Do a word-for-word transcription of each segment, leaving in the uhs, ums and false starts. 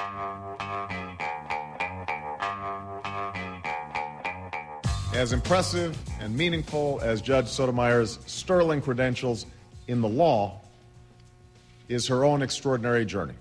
As impressive and meaningful as Judge Sotomayor's sterling credentials in the law is her own extraordinary journey.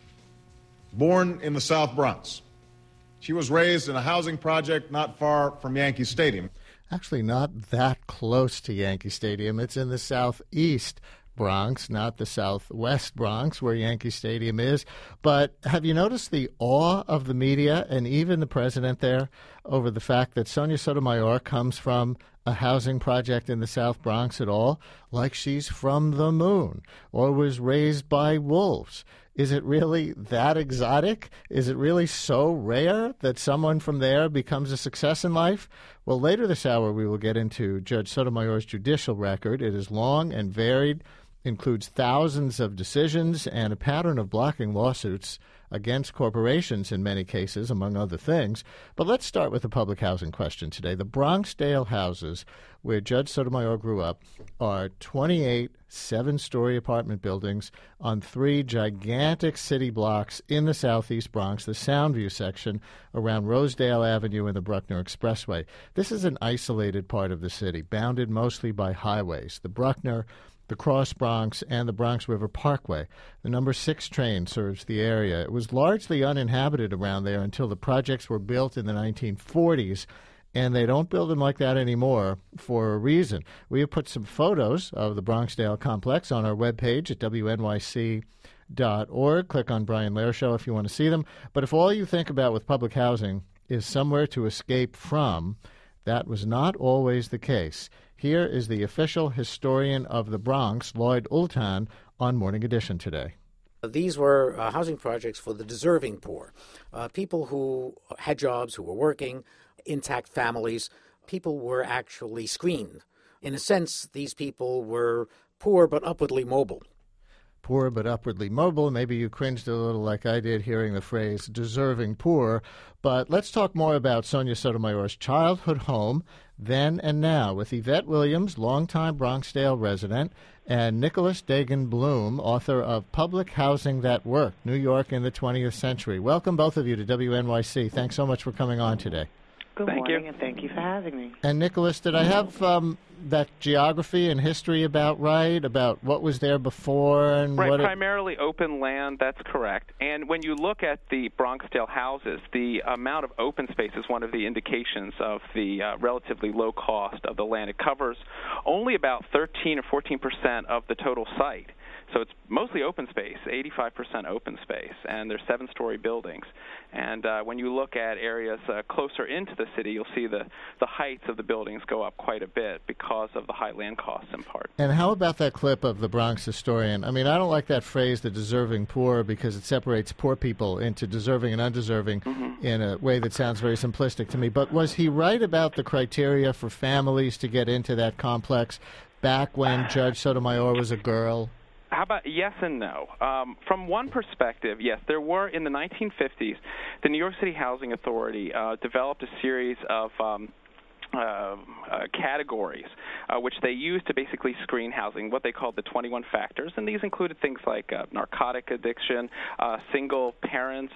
Born in the South Bronx, she was raised in a housing project not far from Yankee Stadium. Actually, not that close to Yankee Stadium. It's in the southeast Bronx, not the southwest Bronx, where Yankee Stadium is. But have you noticed the awe of the media and even the president there over the fact that Sonia Sotomayor comes from a housing project in the South Bronx at all? Like she's from the moon or was raised by wolves. Is it really that exotic? Is it really so rare that someone from there becomes a success in life? Well, later this hour, we will get into Judge Sotomayor's judicial record. It is long and varied, includes thousands of decisions and a pattern of blocking lawsuits against corporations in many cases, among other things. But let's start with the public housing question today. The Bronxdale houses, where Judge Sotomayor grew up, are twenty-eight seven-story apartment buildings on three gigantic city blocks in the southeast Bronx, the Soundview section around Rosedale Avenue and the Bruckner Expressway. This is an isolated part of the city, bounded mostly by highways. The Bruckner, the Cross Bronx, and the Bronx River Parkway. The number six train serves the area. It was largely uninhabited around there until the projects were built in the nineteen forties, and they don't build them like that anymore for a reason. We have put some photos of the Bronxdale complex on our webpage at W N Y C dot org. Click on Brian Lehrer Show if you want to see them. But if all you think about with public housing is somewhere to escape from, that was not always the case. Here is the official historian of the Bronx, Lloyd Ultan, on Morning Edition today. These were uh, housing projects for the deserving poor, uh, people who had jobs, who were working, intact families. People were actually screened. In a sense, these people were poor but upwardly mobile. Poor but upwardly mobile. Maybe you cringed a little like I did hearing the phrase deserving poor. But let's talk more about Sonia Sotomayor's childhood home, then and now, with Yvette Williams, longtime Bronxdale resident, and Nicholas Dagan Bloom, author of Public Housing That Worked, New York in the twentieth Century. Welcome, both of you, to W N Y C. Thanks so much for coming on today. Good thank morning, you. and thank you for having me. And Nicholas, did I have um, that geography and history about right, about what was there before? and Right, what it... primarily open land, that's correct. And when you look at the Bronxdale houses, the amount of open space is one of the indications of the uh, relatively low cost of the land. It covers only about thirteen or fourteen percent of the total site. So it's mostly open space, eighty-five percent open space, and there's seven-story buildings. And uh, when you look at areas uh, closer into the city, you'll see the, the heights of the buildings go up quite a bit because of the high land costs in part. And how about that clip of the Bronx historian? I mean, I don't like that phrase, the deserving poor, because it separates poor people into deserving and undeserving mm-hmm. in a way that sounds very simplistic to me. But was he right about the criteria for families to get into that complex back when Judge Sotomayor was a girl? How about yes and no? Um, from one perspective, yes, there were in the nineteen fifties, the New York City Housing Authority uh, developed a series of um, uh, uh, categories uh, which they used to basically screen housing, what they called the twenty-one factors, and these included things like uh, narcotic addiction, uh, single parents,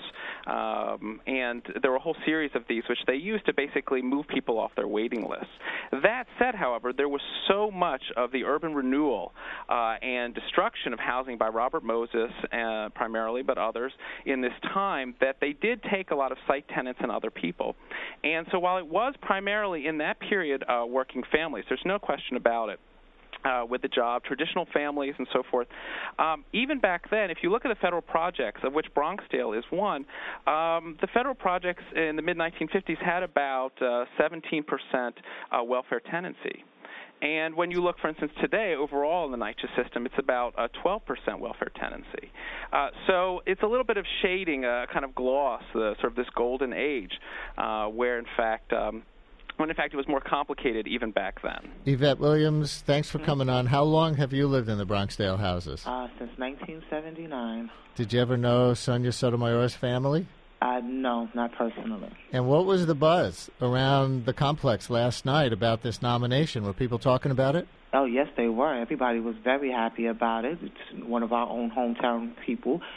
um, and there were a whole series of these which they used to basically move people off their waiting lists. That said, however, there was so much of the urban renewal uh, and destruction of housing by Robert Moses uh, primarily, but others, in this time that they did take a lot of site tenants and other people. And so while it was primarily in that period uh, working families, there's no question about it. Uh, with the job, traditional families, and so forth. Um, even back then, if you look at the federal projects, of which Bronxdale is one, um, the federal projects in the mid nineteen fifties had about uh, seventeen percent uh, welfare tenancy. And when you look, for instance, today, overall in the NYCHA system, it's about uh, twelve percent welfare tenancy. Uh, so it's a little bit of shading, a kind of gloss, uh, sort of this golden age, uh, where, in fact, um, when in fact it was more complicated even back then. Yvette Williams, thanks for coming on. How long have you lived in the Bronxdale houses? Uh, since nineteen seventy-nine. Did you ever know Sonia Sotomayor's family? Uh, no, not personally. And what was the buzz around the complex last night about this nomination? Were people talking about it? Oh, yes, they were. Everybody was very happy about it. It's one of our own hometown people.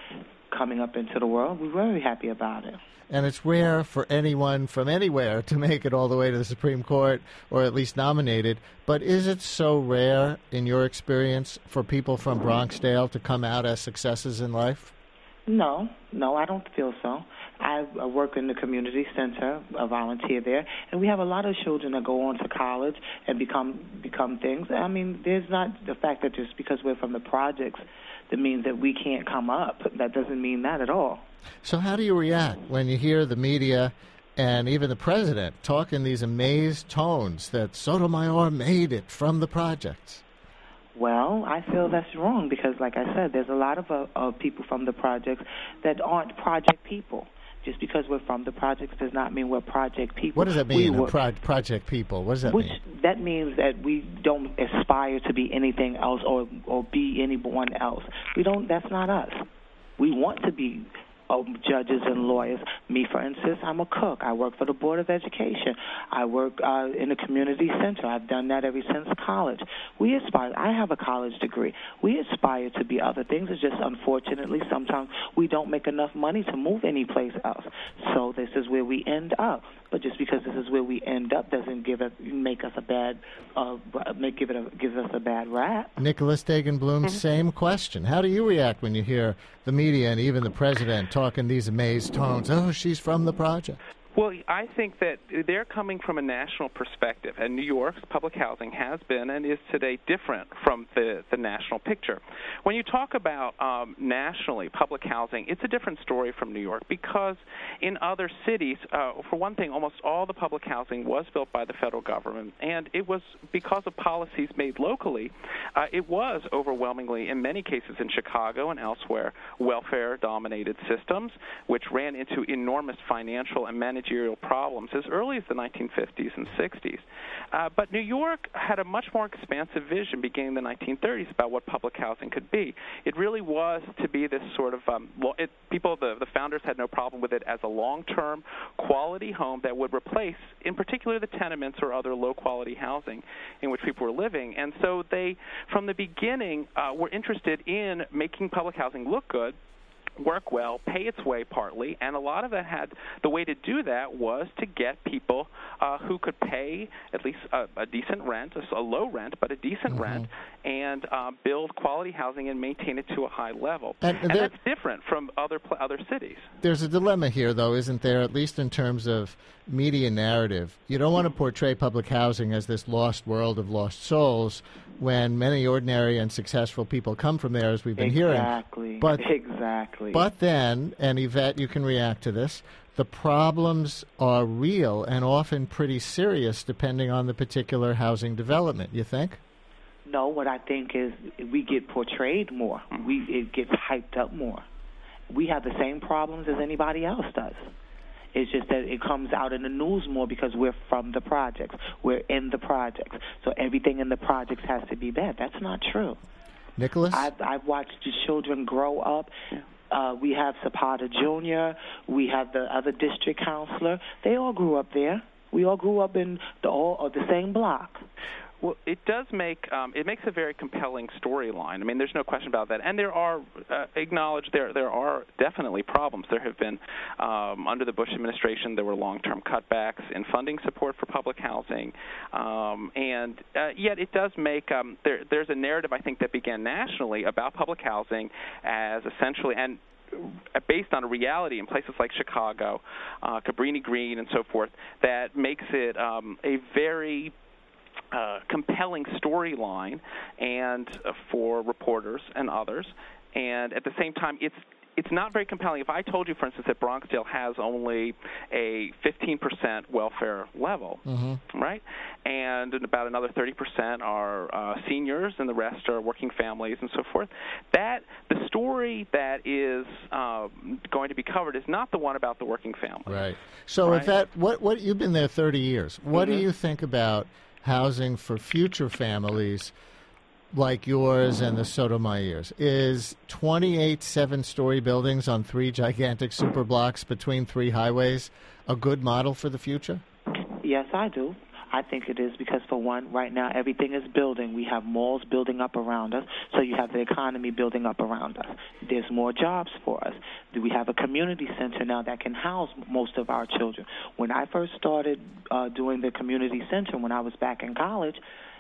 coming up into the world. We're very happy about it. And it's rare for anyone from anywhere to make it all the way to the Supreme Court, or at least nominated. But is it so rare, in your experience, for people from Bronxdale to come out as successes in life? No, no, I don't feel so. I work in the community center, a volunteer there, and we have a lot of children that go on to college and become become things. I mean, there's not the fact that just because we're from the projects, that means that we can't come up. That doesn't mean that at all. So how do you react when you hear the media and even the president talk in these amazed tones that Sotomayor made it from the projects? Well, I feel that's wrong because, like I said, there's a lot of, uh, of people from the projects that aren't project people. Just because we're from the projects does not mean we're project people. What does that mean, we were, pro- project people? What does that which, mean? That means that we don't aspire to be anything else or, or be anyone else. We don't. That's not us. We want to be Um, judges and lawyers. Me, for instance, I'm a cook. I work for the Board of Education. I work uh, in a community center. I've done that ever since college. We aspire. I have a college degree. We aspire to be other things. It's just unfortunately sometimes we don't make enough money to move anyplace else. So this is where we end up. But just because this is where we end up doesn't give it make us a bad uh, make give it a, gives us a bad rap. Nicholas Dagan-Bloom, Mm-hmm. same question. How do you react when you hear the media and even the president talking these amazed tones? Oh, she's from the project. Well, I think that they're coming from a national perspective, and New York's public housing has been and is today different from the, the national picture. When you talk about um, nationally public housing, it's a different story from New York because in other cities, uh, for one thing, almost all the public housing was built by the federal government, and it was because of policies made locally. Uh, it was overwhelmingly, in many cases in Chicago and elsewhere, welfare-dominated systems, which ran into enormous financial and managerial problems as early as the nineteen fifties and sixties. Uh, but New York had a much more expansive vision beginning in the nineteen thirties about what public housing could be. It really was to be this sort of, um, it, people, the, the founders had no problem with it as a long-term quality home that would replace, in particular, the tenements or other low-quality housing in which people were living. And so they, from the beginning, uh, were interested in making public housing look good, work well, pay its way partly, and a lot of it had, the way to do that was to get people uh, who could pay at least a, a decent rent, a, a low rent, but a decent mm-hmm. rent, and uh, build quality housing and maintain it to a high level. And, and there, that's different from other pl- other cities. There's a dilemma here, though, isn't there, at least in terms of media narrative? You don't want to portray public housing as this lost world of lost souls when many ordinary and successful people come from there, as we've been exactly. hearing. But, exactly. But then, and Yvette, you can react to this, the problems are real and often pretty serious depending on the particular housing development, you think? No, what I think is we get portrayed more. We It gets hyped up more. We have the same problems as anybody else does. It's just that it comes out in the news more because we're from the projects. We're in the projects. So everything in the projects has to be bad. That's not true. Nicholas? I've, I've watched the children grow up. Uh, we have Zapata Junior We have the other district counselor. They all grew up there. We all grew up in the all of the same block. Well, it does make um, it makes a very compelling storyline. I mean, there's no question about that. And there are uh, acknowledged there there are definitely problems. There have been um, under the Bush administration there were long-term cutbacks in funding support for public housing, um, and uh, yet it does make um, there there's a narrative I think that began nationally about public housing as essentially and. based on a reality in places like Chicago, uh, Cabrini Green, and so forth, that makes it um, a very uh, compelling storyline and uh, for reporters and others. And at the same time, it's it's not very compelling. If I told you, for instance, that Bronxdale has only a fifteen percent welfare level, mm-hmm. right, and about another thirty percent are uh, seniors, and the rest are working families and so forth, that the story that is uh, going to be covered is not the one about the working family. Right. So, right? if that, what, what you've been there thirty years. What mm-hmm. do you think about housing for future families like yours and the Sotomayers? Is twenty-eight seven-story buildings on three gigantic super blocks between three highways a good model for the future? Yes, I do. I think it is because, for one, right now everything is building. We have malls building up around us, so you have the economy building up around us. There's more jobs for us. We have a community center now that can house most of our children. When I first started uh, doing the community center when I was back in college,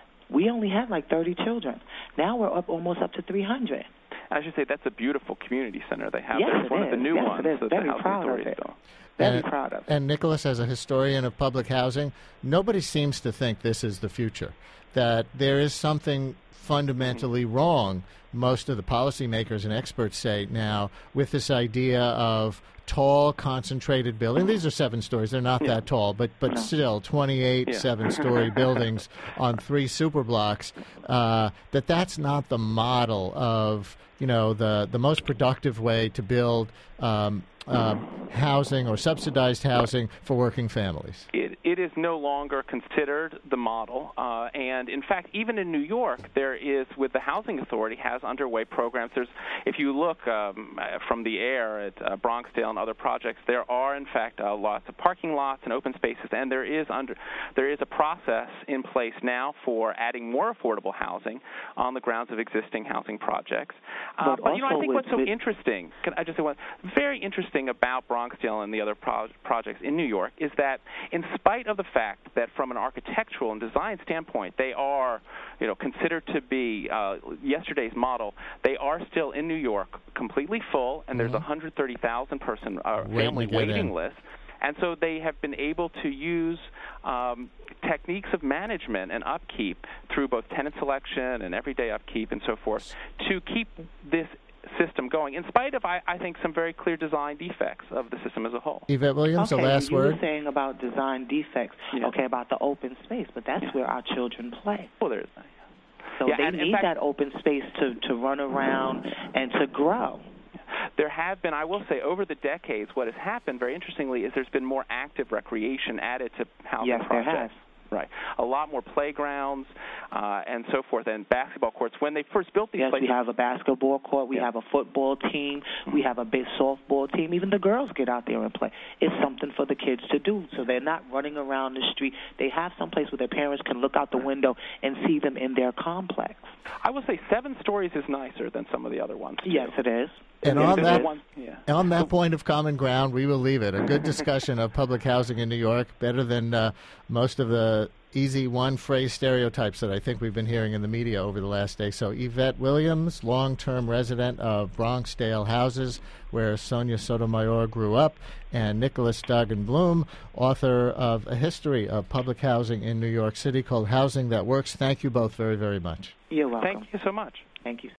we only had like thirty children. Now we're up almost up to three hundred. I should say that's a beautiful community center they have. Yes, It's it one is. of the new yes, ones it is. that Very the Housing proud Authority of it. built. Very and, proud of it. And Nicholas, as a historian of public housing, nobody seems to think this is the future, that there is something fundamentally mm-hmm. wrong, most of the policymakers and experts say now, with this idea of tall, concentrated building. These are seven stories. They're not yeah. that tall, but but no. still twenty-eight yeah. seven-story buildings on three superblocks, uh, that that's not the model of, you know, the, the most productive way to build um, uh, housing or subsidized housing for working families. It, it is no longer considered the model. Uh, and, in fact, even in New York, there is, with the Housing Authority, has underway programs. There's, if you look um, from the air at uh, Bronxdale and other projects, there are, in fact, uh, lots of parking lots and open spaces, and there is under there is a process in place now for adding more affordable housing on the grounds of existing housing projects. Uh, but, but you know, I think what's so with... interesting, can I just say one, very interesting about Bronxdale and the other pro- projects in New York is that, in spite of the fact that from an architectural and design standpoint they are, you know, considered to be uh, yesterday's model, they are still in New York completely full, and mm-hmm. there's a one hundred thirty thousand person uh, family waiting list. And so they have been able to use um, techniques of management and upkeep through both tenant selection and everyday upkeep and so forth to keep this system going, in spite of, I, I think, some very clear design defects of the system as a whole. Yvette Williams, okay, the last you word. You were saying about design defects, yeah. okay, about the open space, but that's yeah. where our children play. Well, there's that. So yeah, they and, need fact, that open space to, to run around and to grow. There have been, I will say, over the decades, what has happened, very interestingly, is there's been more active recreation added to housing yes, projects. There has. Right. A lot more playgrounds uh, and so forth, and basketball courts. When they first built these yes, places... we have a basketball court. We yeah. have a football team. Mm-hmm. We have a big softball team. Even the girls get out there and play. It's something for the kids to do, so they're not running around the street. They have some place where their parents can look out the window and see them in their complex. I will say seven stories is nicer than some of the other ones, too. Yes, it is. And on that, one, yeah. on that point of common ground, we will leave it. A good discussion of public housing in New York, better than uh, most of the easy one-phrase stereotypes that I think we've been hearing in the media over the last day. So Yvette Williams, long-term resident of Bronxdale Houses, where Sonia Sotomayor grew up, and Nicholas Dagen Bloom, author of a history of public housing in New York City called Housing That Works. Thank you both very, very much. You're welcome. Thank you so much. Thank you.